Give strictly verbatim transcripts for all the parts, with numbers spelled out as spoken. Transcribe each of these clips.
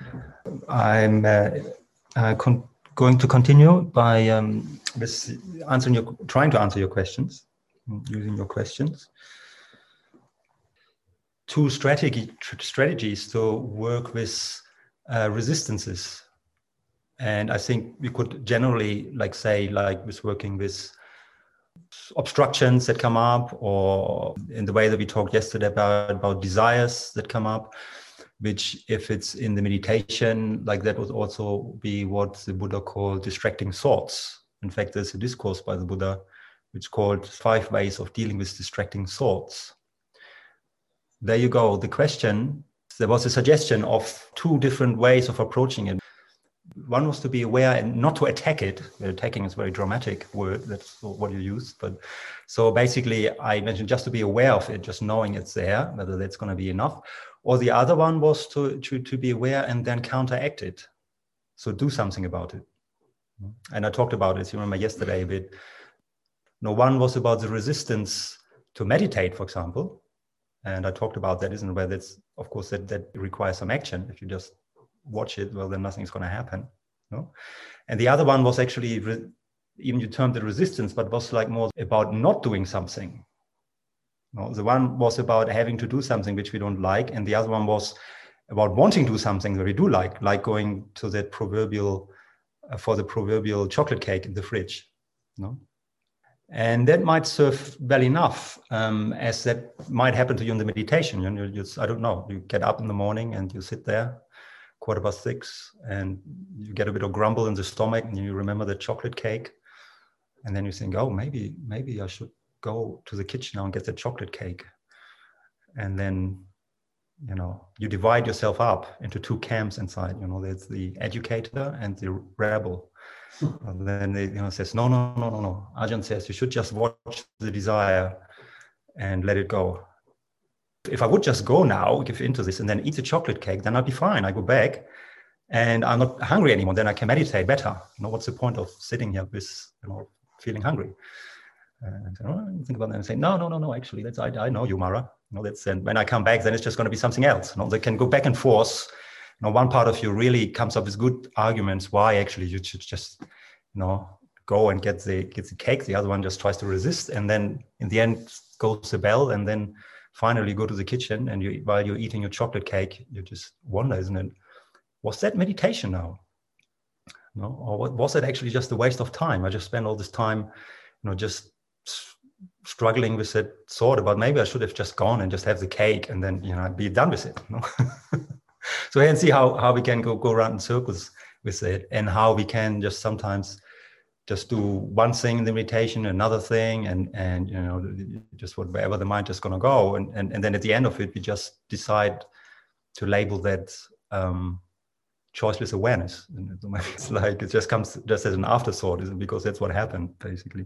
I'm uh, uh, con- going to continue by um, with answering your, trying to answer your questions, using your questions. Two strategy strategies to work with uh, resistances, and I think we could generally, like say, like with working with obstructions that come up, or in the way that we talked yesterday about about desires that come up. Which, if it's in the meditation, like that would also be what the Buddha called distracting thoughts. In fact, there's a discourse by the Buddha which called Five Ways of Dealing with Distracting Thoughts. There you go. The question, there was a suggestion of two different ways of approaching it. One was to be aware and not to attack it. Attacking is a very dramatic word. That's what you use. But so basically, I mentioned just to be aware of it, just knowing it's there, whether that's going to be enough. Or the other one was to, to, to be aware and then counteract it. So do something about it. And I talked about it, you remember yesterday a bit. No, one was about the resistance to meditate, for example. And I talked about that, isn't it? Where that's, of course, that, that requires some action. If you just watch it, well, then nothing's going to happen. No? And the other one was actually, re- even you termed it resistance, but was like more about not doing something. No, the one was about having to do something which we don't like, and the other one was about wanting to do something that we do like, like going to that proverbial, uh, for the proverbial chocolate cake in the fridge. No? And that might serve well enough, um, as that might happen to you in the meditation. You know, you just, I don't know, you get up in the morning and you sit there, quarter past six, and you get a bit of grumble in the stomach, and you remember the chocolate cake, and then you think, oh, maybe, maybe I should go to the kitchen now and get the chocolate cake. And then, you know, you divide yourself up into two camps inside. You know, there's the educator and the rebel. And then they, you know, says, no, no, no, no, no. Ajahn says you should just watch the desire and let it go. If I would just go now, give into this, and then eat the chocolate cake, then I'd be fine. I go back and I'm not hungry anymore. Then I can meditate better. You know, what's the point of sitting here with, you know, feeling hungry? And you think about that and say, no, no, no, no, actually, that's, I, I know you, Mara. You know, that's, and when I come back, then it's just going to be something else. You know, they can go back and forth. You know, one part of you really comes up with good arguments why actually you should just, you know, go and get the get the cake. The other one just tries to resist, and then in the end goes the bell, and then finally you go to the kitchen, and you, while you're eating your chocolate cake, you just wonder, isn't it? Was that meditation now? No, or what, was it actually just a waste of time? I just spent all this time, you know, just struggling with that thought about maybe I should have just gone and just have the cake and then, you know, be done with it. You know? So we can see how, how we can go, go around in circles with it, and how we can just sometimes just do one thing in the meditation, another thing, and, and you know, just wherever the mind is going to go. And, and, and then at the end of it, we just decide to label that um, choiceless awareness. And it's like, it just comes just as an afterthought, isn't it? Because that's what happened, basically.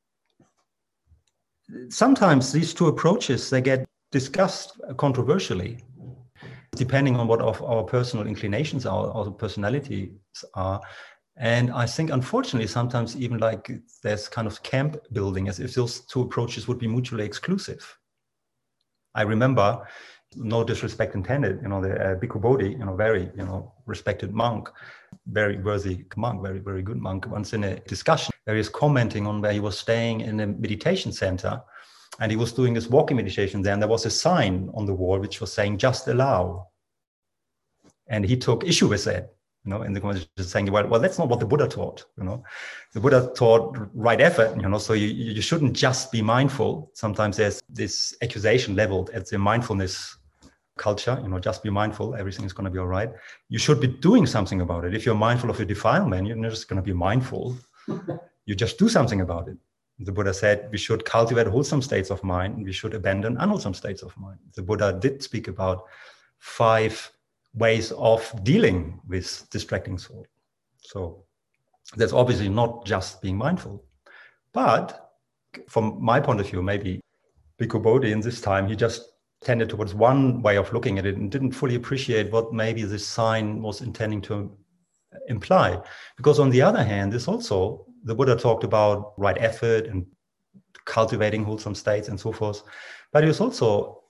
Sometimes these two approaches, they get discussed controversially, depending on what of our personal inclinations are, our personalities are. And I think, unfortunately, sometimes even like there's kind of camp building, as if those two approaches would be mutually exclusive. I remember, no disrespect intended, you know, the uh, Bhikkhu Bodhi, you know, very, you know, respected monk, very worthy monk, very, very good monk, once in a discussion where he was commenting on where he was staying in a meditation center, and he was doing this walking meditation there, and there was a sign on the wall which was saying, just allow. And he took issue with that, you know, in the conversation, saying, well, well, that's not what the Buddha taught, you know. The Buddha taught right effort, you know, so you, you shouldn't just be mindful. Sometimes there's this accusation leveled at the mindfulness culture, you know, just be mindful, everything is going to be all right. You should be doing something about it. If you're mindful of your defilement, you're not just going to be mindful. You just do something about it. The Buddha said we should cultivate wholesome states of mind, and we should abandon unwholesome states of mind. The Buddha did speak about five ways of dealing with distracting thought. So that's obviously not just being mindful. But from my point of view, maybe Bhikkhu Bodhi in this time, he just tended towards one way of looking at it and didn't fully appreciate what maybe this sign was intending to imply. Because on the other hand, this also, the Buddha talked about right effort and cultivating wholesome states and so forth. But he was also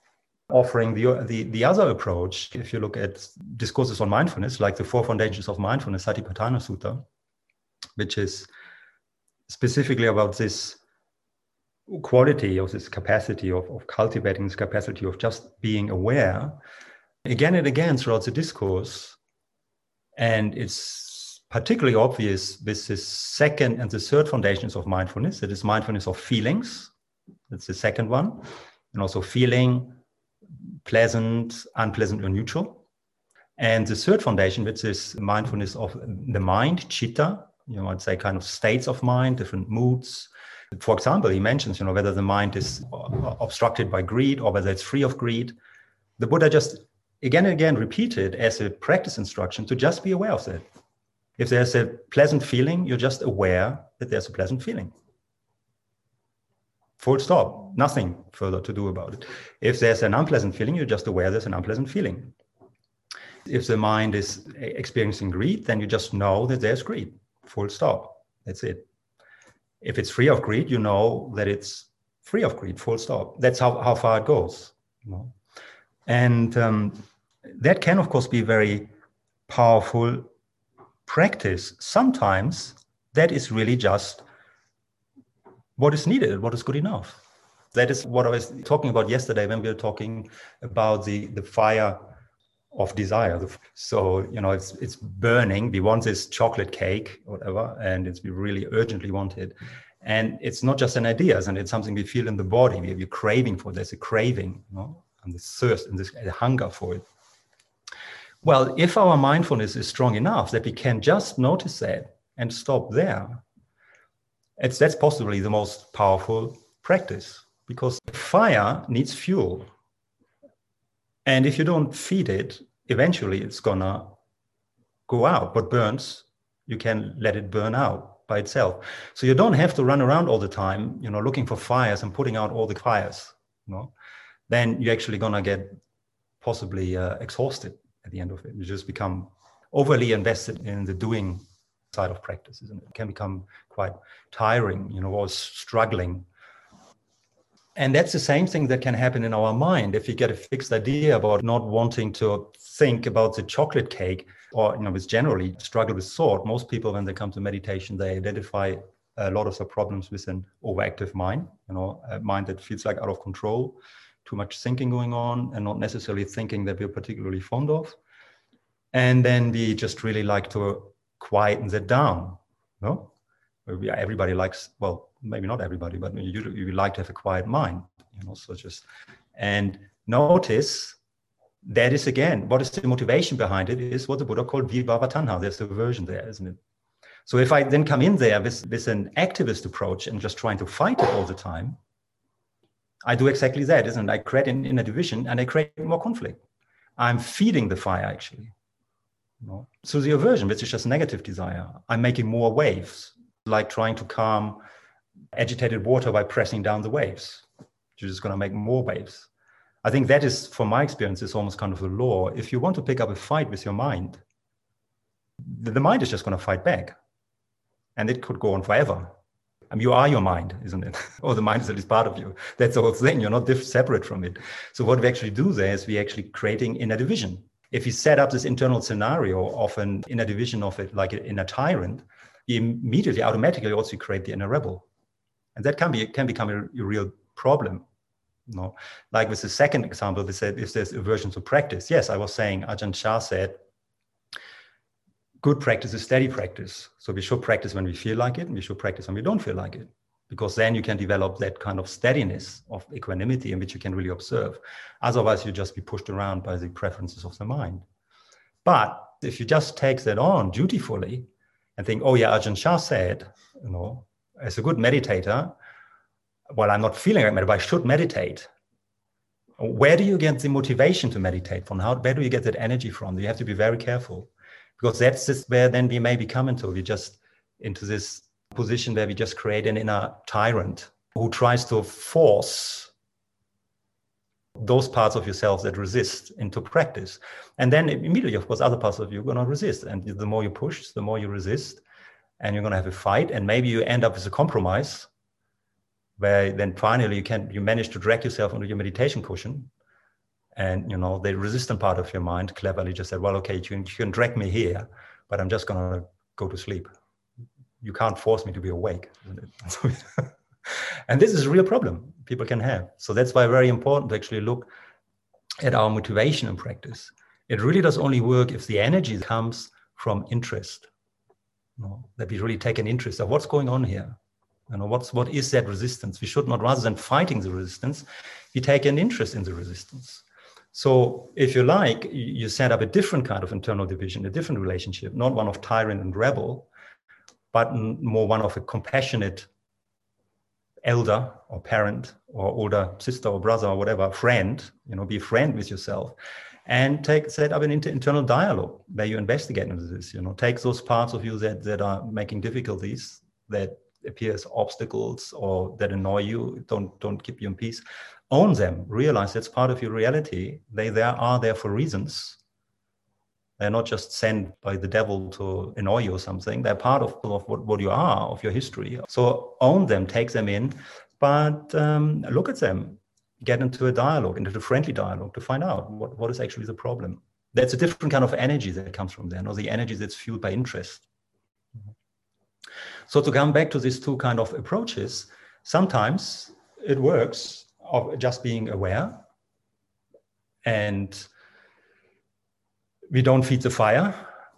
offering the, the, the other approach. If you look at discourses on mindfulness, like the Four Foundations of Mindfulness, Satipatthana Sutta, which is specifically about this quality of this capacity of, of cultivating this capacity of just being aware, again and again throughout the discourse. And it's particularly obvious with the second and the third foundations of mindfulness. That is mindfulness of feelings. That's the second one. And also feeling pleasant, unpleasant, or neutral. And the third foundation, which is mindfulness of the mind, citta, you might say kind of states of mind, different moods. For example, he mentions, you know, whether the mind is obstructed by greed or whether it's free of greed. The Buddha just again and again repeated as a practice instruction to just be aware of that. If there's a pleasant feeling, you're just aware that there's a pleasant feeling. Full stop, nothing further to do about it. If there's an unpleasant feeling, you're just aware there's an unpleasant feeling. If the mind is experiencing greed, then you just know that there's greed. Full stop. That's it. If it's free of greed, you know that it's free of greed. Full stop. That's how, how far it goes. You know? And um, that can, of course, be very powerful practice. Sometimes that is really just what is needed, what is good enough. That is what I was talking about yesterday when we were talking about the, the fire of desire. So, you know, it's it's burning. We want this chocolate cake or whatever, and it's we really urgently want it. And it's not just an idea, and it's something we feel in the body. We have a craving for it. There's a craving, you know, and this thirst and this hunger for it. Well, if our mindfulness is strong enough that we can just notice that and stop there, it's that's possibly the most powerful practice, because fire needs fuel. And if you don't feed it, eventually it's gonna go out. What burns, you can let it burn out by itself. So you don't have to run around all the time, you know, looking for fires and putting out all the fires, you know. Then you're actually gonna get possibly uh, exhausted at the end of it. You just become overly invested in the doing side of practice, isn't it? It can become quite tiring, you know, or struggling. And that's the same thing that can happen in our mind. If you get a fixed idea about not wanting to think about the chocolate cake, or, you know, it's generally struggle with thought. Most people, when they come to meditation, they identify a lot of the problems with an overactive mind, you know, a mind that feels like out of control, too much thinking going on, and not necessarily thinking that we're particularly fond of. And then we just really like to quieten that down, no? Everybody likes, well, maybe not everybody, but you, you like to have a quiet mind, you know, so just, and notice that is, again, what is the motivation behind it is what the Buddha called vibhava tanha. There's a version there, isn't it? So if I then come in there with, with an activist approach and just trying to fight it all the time, I do exactly that, isn't it? I create an inner division and I create more conflict. I'm feeding the fire, actually. You know? So the aversion, which is just negative desire, I'm making more waves, like trying to calm agitated water by pressing down the waves. You're just going to make more waves. I think that is, from my experience, is almost kind of a law. If you want to pick up a fight with your mind, the mind is just going to fight back. And it could go on forever. I mean, you are your mind, isn't it? Or the mind is at least part of you. That's the whole thing. You're not diff- separate from it. So what we actually do there is we actually creating inner division. If you set up this internal scenario of an inner division of it, like in a tyrant, you immediately, automatically also create the inner rebel. And that can be can become a, a real problem. You know? Like with the second example, we said if there's aversion to practice. Yes, I was saying, Ajahn Chah said, good practice is steady practice. So we should practice when we feel like it, and we should practice when we don't feel like it. Because then you can develop that kind of steadiness of equanimity in which you can really observe. Otherwise, you just be pushed around by the preferences of the mind. But if you just take that on dutifully and think, oh yeah, Ajahn Chah said, you know, as a good meditator, well, I'm not feeling like meditating, but I should meditate. Where do you get the motivation to meditate from? How, where do you get that energy from? You have to be very careful, because that's just where then we may become into. We just into this position where we just create an inner tyrant who tries to force those parts of yourself that resist into practice. And then immediately, of course, other parts of you are going to resist. And the more you push, the more you resist. And you're going to have a fight, and maybe you end up with a compromise where then finally you can you manage to drag yourself into your meditation cushion, And, you know, the resistant part of your mind cleverly just said, well, okay, you can, you can drag me here, but I'm just going to go to sleep. You can't force me to be awake. And this is a real problem people can have. So that's why very important to actually look at our motivation in practice. It really does only work if the energy comes from interest. You know, that we really take an interest of what's going on here. You know, what's what is that resistance? We should not, rather than fighting the resistance, we take an interest in the resistance. So if you like, you set up a different kind of internal division, a different relationship, not one of tyrant and rebel, but more one of a compassionate elder or parent or older sister or brother or whatever, friend, you know, be a friend with yourself, and take set up an inter- internal dialogue where you investigate into this, you know, take those parts of you that, that are making difficulties, that appear as obstacles or that annoy you, don't, don't keep you in peace. Own them, realize that's part of your reality. They, they are there for reasons. They're not just sent by the devil to annoy you or something. They're part of, of what, what you are, of your history. So own them, take them in, but um, look at them, get into a dialogue, into a friendly dialogue to find out what, what is actually the problem. That's a different kind of energy that comes from there, not the energy that's fueled by interest. So to come back to these two kind of approaches, sometimes it works of just being aware, and we don't feed the fire,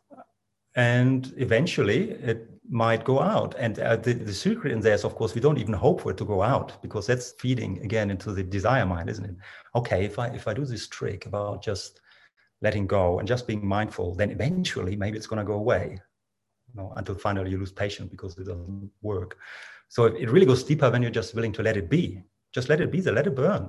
and eventually it might go out. And uh, the, the secret in there is, of course, we don't even hope for it to go out, because that's feeding again into the desire mind, isn't it? Okay, if I if I do this trick about just letting go and just being mindful, then eventually maybe it's going to go away. You know, until finally you lose patience because it doesn't work. So it really goes deeper when you're just willing to let it be. Just let it be there, let it burn.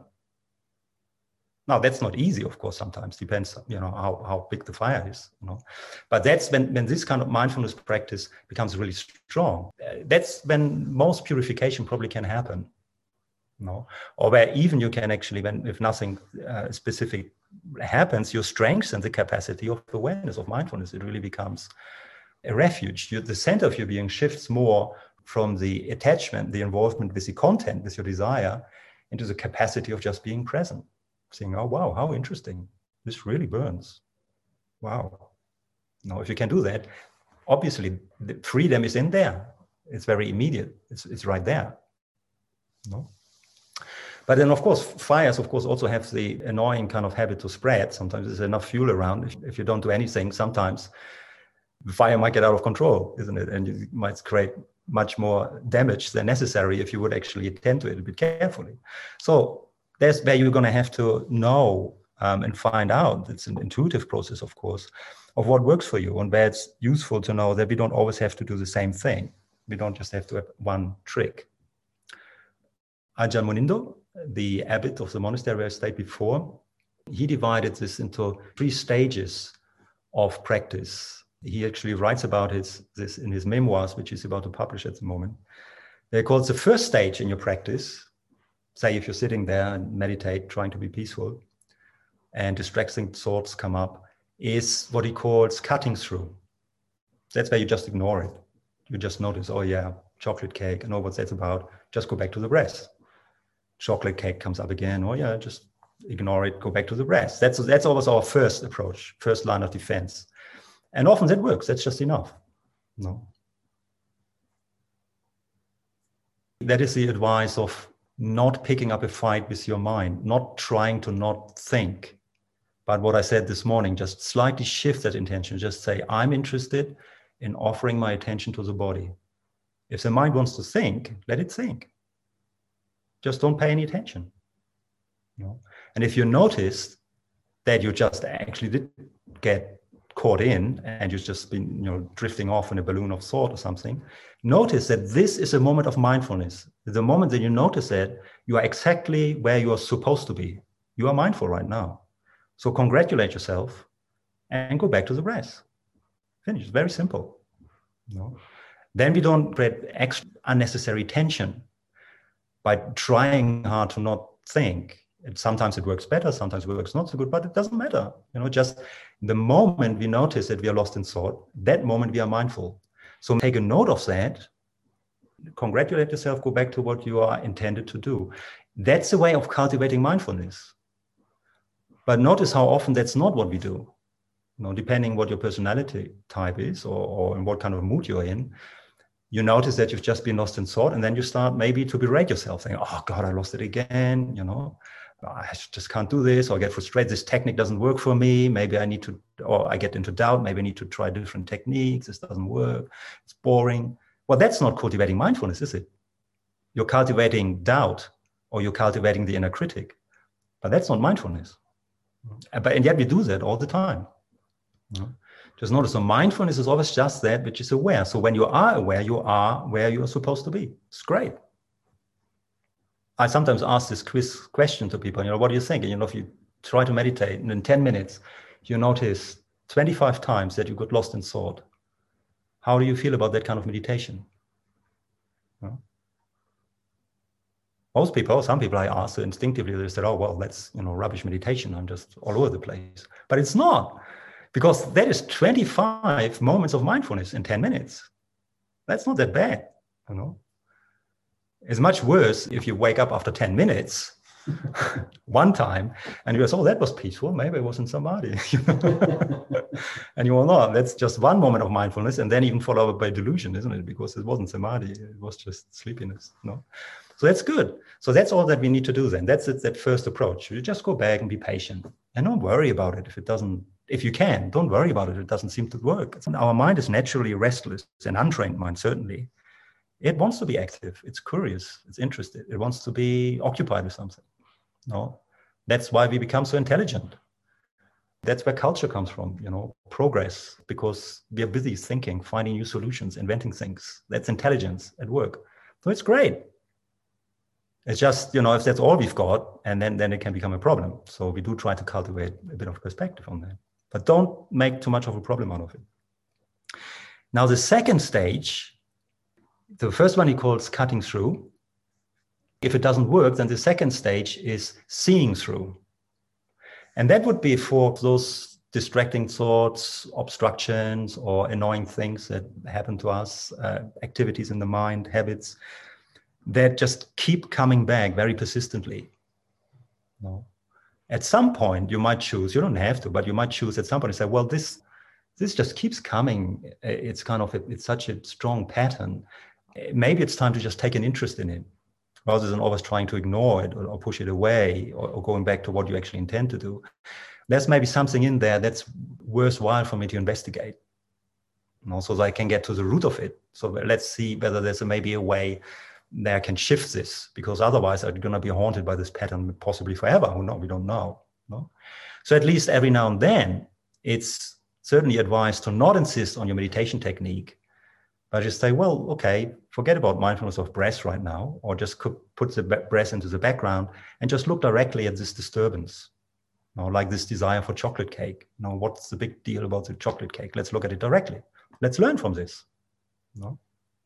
Now, that's not easy, of course, sometimes, depends, you know, how, how big the fire is, you know. But that's when, when this kind of mindfulness practice becomes really strong. That's when most purification probably can happen, you know, or where even you can actually, when if nothing uh, specific happens, you strengthen the capacity of awareness, of mindfulness. It really becomes a refuge. You, the center of your being shifts more from the attachment, the involvement with the content, with your desire, into the capacity of just being present. Saying, oh, wow, how interesting. This really burns. Wow. Now, if you can do that, obviously the freedom is in there. It's very immediate. It's, it's right there. No? But then, of course, fires, of course, also have the annoying kind of habit to spread. Sometimes there's enough fuel around. If, if you don't do anything, sometimes the fire might get out of control, isn't it? And you might create much more damage than necessary if you would actually attend to it a bit carefully. So that's where you're going to have to know um, and find out. It's an intuitive process, of course, of what works for you, and where it's useful to know that we don't always have to do the same thing. We don't just have to have one trick. Ajahn Munindo, the abbot of the monastery I stayed before, he divided this into three stages of practice. He actually writes about his, this in his memoirs, which he's about to publish at the moment. They call it the first stage in your practice. Say if you're sitting there and meditate, trying to be peaceful, and distracting thoughts come up, is what he calls cutting through. That's where you just ignore it. You just notice, oh yeah, chocolate cake, I know what that's about. Just go back to the breath. Chocolate cake comes up again, oh yeah, just ignore it, go back to the breath. That's, that's always our first approach, first line of defense. And often that works, that's just enough. No. That is the advice of not picking up a fight with your mind, not trying to not think. But what I said this morning, just slightly shift that intention. Just say, I'm interested in offering my attention to the body. If the mind wants to think, let it think. Just don't pay any attention. You know? And if you notice that you just actually did get caught in and you've just been, you know, drifting off in a balloon of thought or something, notice that this is a moment of mindfulness. The moment that you notice that, you are exactly where you are supposed to be. You are mindful right now. So congratulate yourself and go back to the breath. Finish. It's very simple. You know? Then we don't create extra unnecessary tension by trying hard to not think. And sometimes it works better, sometimes it works not so good, but it doesn't matter. You know, just the moment we notice that we are lost in thought, that moment we are mindful. So take a note of that, congratulate yourself, go back to what you are intended to do. That's a way of cultivating mindfulness. But notice how often that's not what we do. You know, depending what your personality type is, or, or in what kind of mood you're in, you notice that you've just been lost in thought, and then you start maybe to berate yourself, saying, oh God, I lost it again, you know, I just can't do this, or I get frustrated, this technique doesn't work for me, maybe I need to, or I get into doubt, maybe I need to try different techniques, this doesn't work, it's boring. Well, that's not cultivating mindfulness, is it? You're cultivating doubt, or you're cultivating the inner critic, but that's not mindfulness. But and yet we do that all the time. You know? Just notice, so mindfulness is always just that which is aware. So when you are aware, you are where you are supposed to be. It's great. I sometimes ask this quiz question to people, you know, what do you think? And, you know, if you try to meditate and in ten minutes, you notice twenty-five times that you got lost in thought. How do you feel about that kind of meditation? You know? Most people, some people I ask, so instinctively they said, oh, well, that's, you know, rubbish meditation. I'm just all over the place. But it's not, because that is twenty-five moments of mindfulness in ten minutes. That's not that bad, you know. It's much worse if you wake up after ten minutes, one time, and you go, oh, that was peaceful. Maybe it wasn't samadhi. You know? And you will not. That's just one moment of mindfulness, and then even followed by delusion, isn't it? Because it wasn't samadhi. It was just sleepiness. You know? So that's good. So that's all that we need to do then. That's it, that first approach. You just go back and be patient. And don't worry about it if it doesn't, if you can, don't worry about it if it doesn't seem to work. Our mind is naturally restless, an untrained mind, certainly. It wants to be active. It's curious. It's interested. It wants to be occupied with something. No, that's why we become so intelligent. That's where culture comes from, you know, progress, because we are busy thinking, finding new solutions, inventing things. That's intelligence at work. So it's great. It's just, you know, if that's all we've got, and then, then it can become a problem. So we do try to cultivate a bit of perspective on that. But don't make too much of a problem out of it. Now, the second stage, the first one he calls cutting through. If it doesn't work, then the second stage is seeing through. And that would be for those distracting thoughts, obstructions, or annoying things that happen to us, uh, activities in the mind, habits, that just keep coming back very persistently. No. At some point, you might choose, you don't have to, but you might choose at some point and say, well, this this just keeps coming. It's kind of, a, it's such a strong pattern. Maybe it's time to just take an interest in it, rather than always trying to ignore it or, or push it away, or, or going back to what you actually intend to do. There's maybe something in there that's worthwhile for me to investigate. And also, so I can get to the root of it. So let's see whether there's a, maybe a way that I can shift this, because otherwise I'm going to be haunted by this pattern possibly forever. Who knows? We don't know. No? So at least every now and then, it's certainly advised to not insist on your meditation technique, but just say, well, okay, forget about mindfulness of breath right now, or just put the breath into the background and just look directly at this disturbance. You know, like this desire for chocolate cake. You know, what's the big deal about the chocolate cake? Let's look at it directly. Let's learn from this. You know?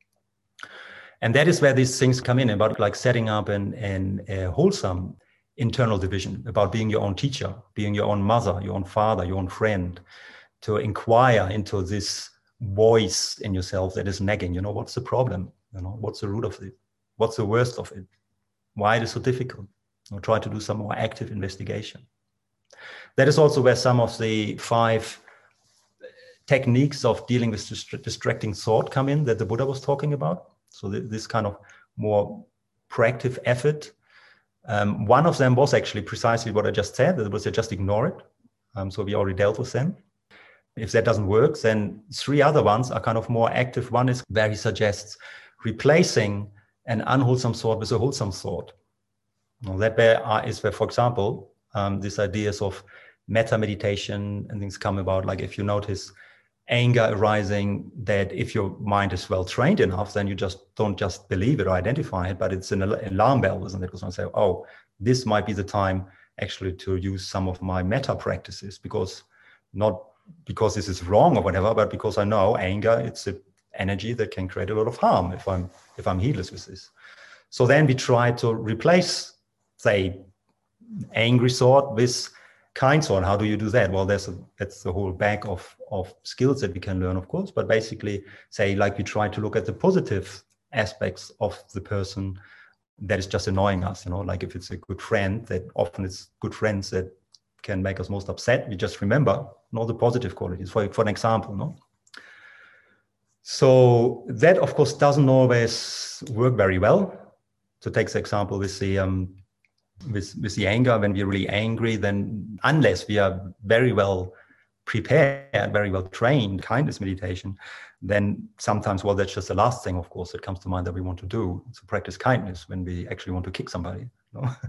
And that is where these things come in, about like setting up an, an, a wholesome internal division, about being your own teacher, being your own mother, your own father, your own friend, to inquire into this voice in yourself that is nagging. You know, what's the problem? You know, what's the root of it? What's the worst of it? Why it is so difficult? Or try to do some more active investigation. That is also where some of the five techniques of dealing with dist- distracting thought come in that the Buddha was talking about. So th- this kind of more proactive effort. Um, one of them was actually precisely what I just said, that was to just ignore it. Um, so we already dealt with them. If that doesn't work, then three other ones are kind of more active. One is where he suggests replacing an unwholesome thought with a wholesome thought. Now that where are, is where, for example, um, these ideas of metta meditation and things come about. Like if you notice anger arising, that if your mind is well trained enough, then you just don't just believe it or identify it, but it's an alarm bell, isn't it? Because I say, oh, this might be the time actually to use some of my metta practices, because not because this is wrong or whatever, but because I know anger, it's an energy that can create a lot of harm if I'm if I'm heedless with this. So then we try to replace, say, angry thought with kind thought. How do you do that? Well, there's a, that's the whole bag of, of skills that we can learn, of course, but basically say, like, we try to look at the positive aspects of the person that is just annoying us, you know, like if it's a good friend, that often it's good friends that can make us most upset, we just remember all the positive qualities, for, for an example. No? So that, of course, doesn't always work very well. So take the example with the, um, with, with the anger. When we're really angry, then unless we are very well prepared, very well trained, kindness meditation, then sometimes, well, that's just the last thing, of course, that comes to mind that we want to do, to practice kindness when we actually want to kick somebody. You know?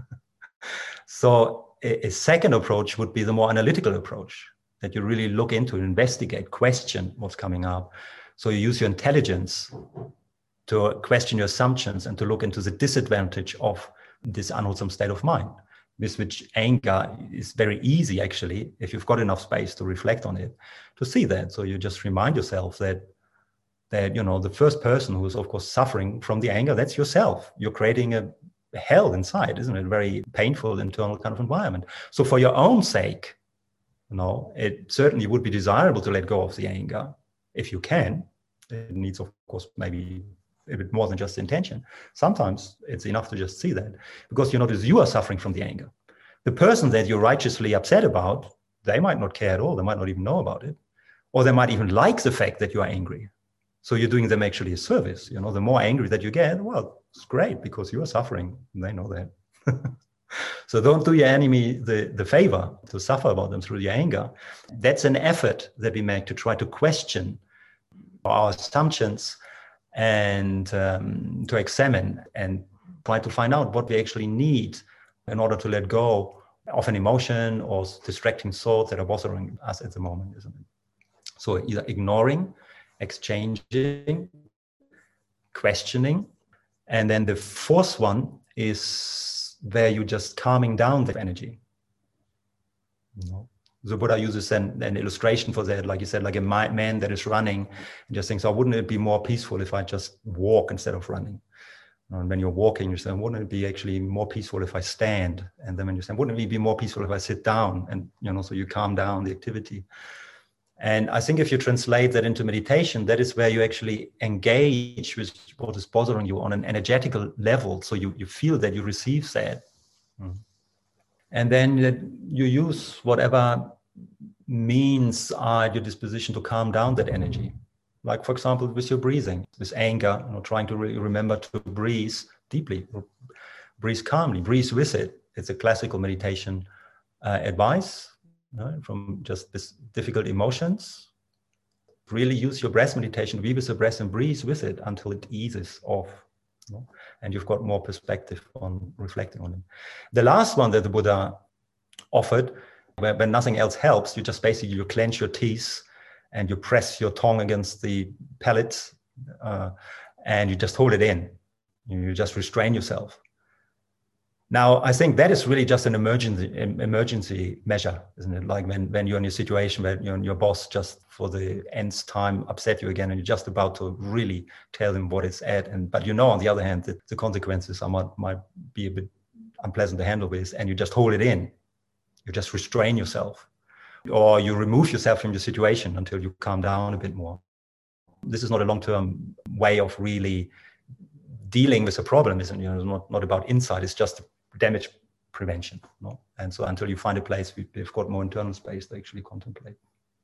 So a, a second approach would be the more analytical approach, that you really look into, investigate, question what's coming up. So you use your intelligence to question your assumptions and to look into the disadvantage of this unwholesome state of mind, with which anger is very easy, actually, if you've got enough space to reflect on it, to see that. So you just remind yourself that, that you know, the first person who is, of course, suffering from the anger, that's yourself. You're creating a hell inside, isn't it? A very painful internal kind of environment. So for your own sake, you know, it certainly would be desirable to let go of the anger if you can. It needs, of course, maybe a bit more than just intention. Sometimes it's enough to just see that, because you notice you are suffering from the anger. The person that you're righteously upset about, they might not care at all. They might not even know about it, or they might even like the fact that you are angry. So you're doing them actually a service. You know, the more angry that you get, well, it's great because you are suffering. And they know that. So don't do your enemy the, the favor to suffer about them through your anger. That's an effort that we make to try to question our assumptions and um, to examine and try to find out what we actually need in order to let go of an emotion or distracting thoughts that are bothering us at the moment, isn't it? So either ignoring, exchanging, questioning, and then the fourth one is where you're just calming down the energy. You know? The Buddha uses an, an illustration for that, like you said, like a man that is running and just thinks, oh, wouldn't it be more peaceful if I just walk instead of running? And when you're walking, you're saying, wouldn't it be actually more peaceful if I stand? And then when you're saying, wouldn't it be more peaceful if I sit down? And, you know, so you calm down the activity. And I think if you translate that into meditation, that is where you actually engage with what is bothering you on an energetical level. So you, you feel that you receive that. Mm. And then you use whatever means are at your disposition to calm down that energy. Like, for example, with your breathing, with anger, you know, trying to re- remember to breathe deeply, breathe calmly, breathe with it. It's a classical meditation uh, advice, you know, from just this difficult emotions. Really use your breath meditation, be with the breath and breathe with it until it eases off. You know, and you've got more perspective on reflecting on it. The last one that the Buddha offered, where when nothing else helps, you just basically you clench your teeth and you press your tongue against the palate uh, and you just hold it in. You just restrain yourself. Now, I think that is really just an emergency emergency measure, isn't it? Like when, when you're in a situation where you're, your boss just for the nth time upset you again, and you're just about to really tell him what it's at. And but you know, on the other hand, that the consequences are might, might be a bit unpleasant to handle with, and you just hold it in. You just restrain yourself, or you remove yourself from the situation until you calm down a bit more. This is not a long-term way of really dealing with a problem, isn't it? You know, it's not, not about insight, it's just damage prevention. No? And so until you find a place, we, we've got more internal space to actually contemplate.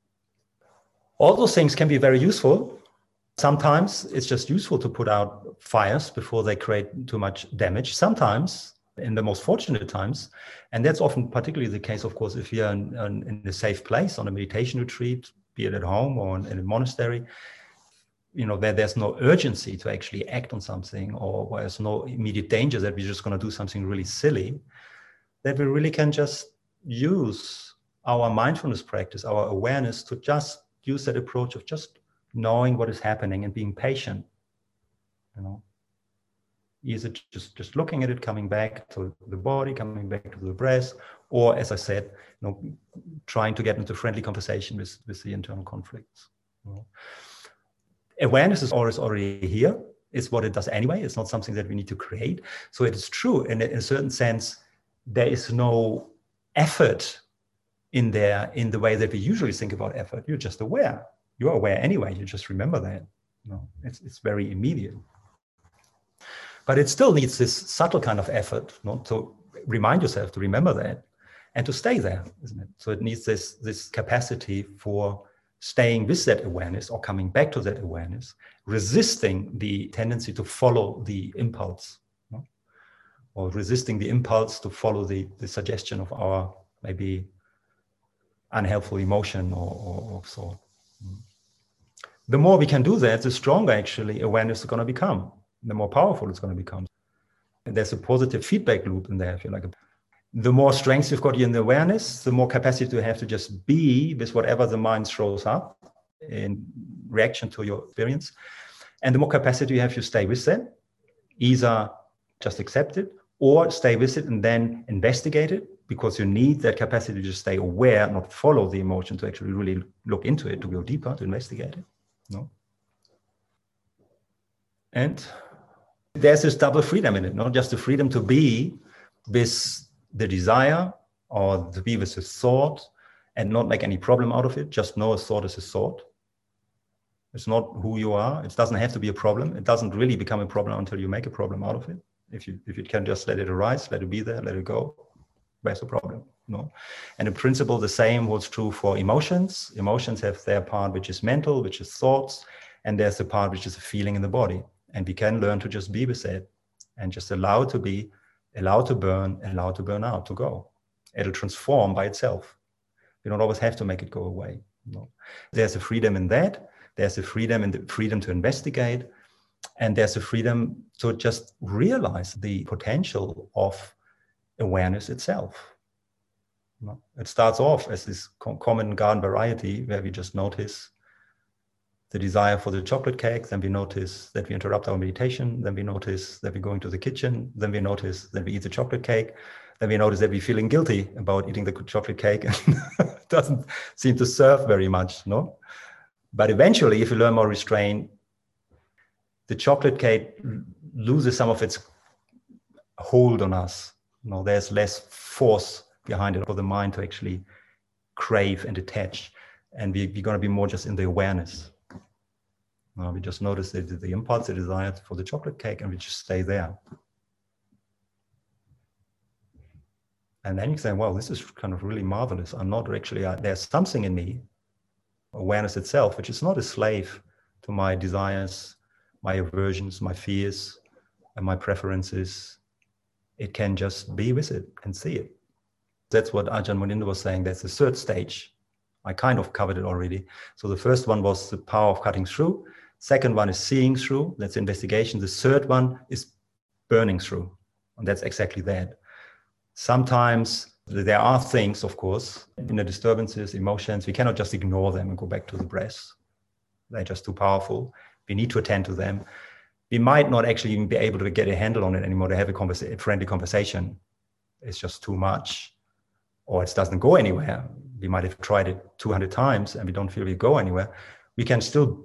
All those things can be very useful. Sometimes it's just useful to put out fires before they create too much damage. Sometimes, in the most fortunate times, and that's often particularly the case, of course, if you're in, in a safe place on a meditation retreat, be it at home or in a monastery, you know, where there's no urgency to actually act on something, or where there's no immediate danger that we're just going to do something really silly, that we really can just use our mindfulness practice, our awareness, to just use that approach of just knowing what is happening and being patient. You know, is it just, just looking at it, coming back to the body, coming back to the breath, or, as I said, you know, trying to get into friendly conversation with, with the internal conflicts. You know. Awareness is always already here. It's what it does anyway. It's not something that we need to create. So it is true, in a, in a certain sense, there is no effort in there in the way that we usually think about effort. You're just aware. You're aware anyway. You just remember that. You know, it's, it's very immediate. But it still needs this subtle kind of effort, you know, to remind yourself to remember that. and to stay there, isn't it? So it needs this, this capacity for staying with that awareness or coming back to that awareness, resisting the tendency to follow the impulse, you know? Or resisting the impulse to follow the, the suggestion of our maybe unhelpful emotion or, or, or so. The more we can do that, the stronger actually awareness is going to become, the more powerful it's going to become. And there's a positive feedback loop in there, if you like. The more strength you've got in the awareness, the more capacity you have to just be with whatever the mind throws up in reaction to your experience. And the more capacity you have to stay with that, either just accept it or stay with it and then investigate it, because you need that capacity to stay aware, not follow the emotion, to actually really look into it, to go deeper, to investigate it. No? And there's this double freedom in it, not just the freedom to be with the desire or to be with the thought and not make any problem out of it. Just know a thought is a thought. It's not who you are. It doesn't have to be a problem. It doesn't really become a problem until you make a problem out of it. If you if you can just let it arise, let it be there, let it go, where's the problem? No. And in principle, the same holds true for emotions. Emotions have their part which is mental, which is thoughts, and there's the part which is a feeling in the body. And we can learn to just be with it and just allow it to be, allow it to burn, allow it to burn out, to go. It'll transform by itself. You don't always have to make it go away. No. There's a freedom in that. There's a freedom in the freedom to investigate. And there's a freedom to just realize the potential of awareness itself. It starts off as this common garden variety where we just notice the desire for the chocolate cake, then we notice that we interrupt our meditation, then we notice that we go into the kitchen, then we notice that we eat the chocolate cake, then we notice that we're feeling guilty about eating the chocolate cake, and it doesn't seem to serve very much, no? But eventually, if you learn more restraint, the chocolate cake loses some of its hold on us. You know, there's less force behind it for the mind to actually crave and attach. And we, we're going to be more just in the awareness. Now we just notice the, the impulse, the desire for the chocolate cake, and we just stay there. And then you say, well, this is kind of really marvelous. I'm not actually, uh, there's something in me, awareness itself, which is not a slave to my desires, my aversions, my fears, and my preferences. It can just be with it and see it. That's what Ajahn Munindra was saying. That's the third stage. I kind of covered it already. So the first one was the power of cutting through. Second one is seeing through. That's investigation. The third one is burning through. And that's exactly that. Sometimes there are things, of course, in the disturbances, emotions, we cannot just ignore them and go back to the breath. They're just too powerful. We need to attend to them. We might not actually even be able to get a handle on it anymore to have a, conversa- a friendly conversation. It's just too much. Or it doesn't go anywhere. We might have tried it two hundred times and we don't feel we go anywhere. We can still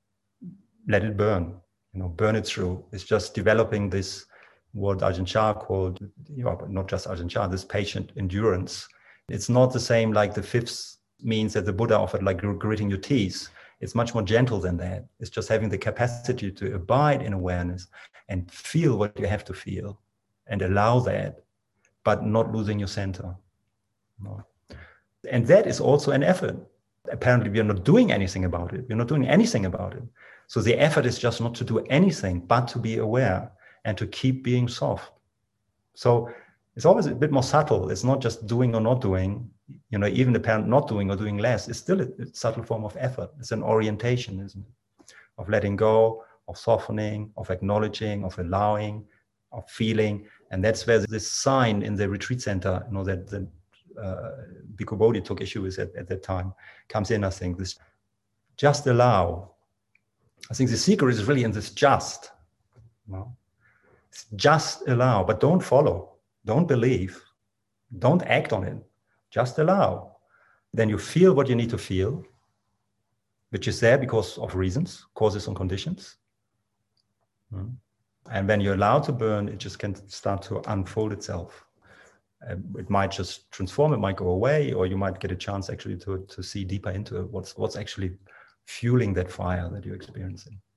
let it burn, you know, burn it through. It's just developing this, what Ajahn Chah called, you know, not just Ajahn Chah, this patient endurance. It's not the same like the fifth means that the Buddha offered, like gritting your teeth. It's much more gentle than that. It's just having the capacity to abide in awareness and feel what you have to feel and allow that, but not losing your center. No. And that is also an effort. Apparently, we are not doing anything about it. We're not doing anything about it. So the effort is just not to do anything, but to be aware and to keep being soft. So it's always a bit more subtle. It's not just doing or not doing. You know, even the parent not doing or doing less is still a, a subtle form of effort. It's an orientation, isn't it? Of letting go, of softening, of acknowledging, of allowing, of feeling. And that's where this sign in the retreat center, you know, that the uh, Bhikkhu Bodhi took issue with at, at that time, comes in, I think, this just allow. I think the secret is really in this just. You know? Just allow, but don't follow, don't believe, don't act on it. Just allow. Then you feel what you need to feel, which is there because of reasons, causes and conditions. Mm. And when you're allowed to burn, it just can start to unfold itself. Uh, it might just transform, it might go away, or you might get a chance actually to, to see deeper into it, what's, what's actually fueling that fire that you're experiencing.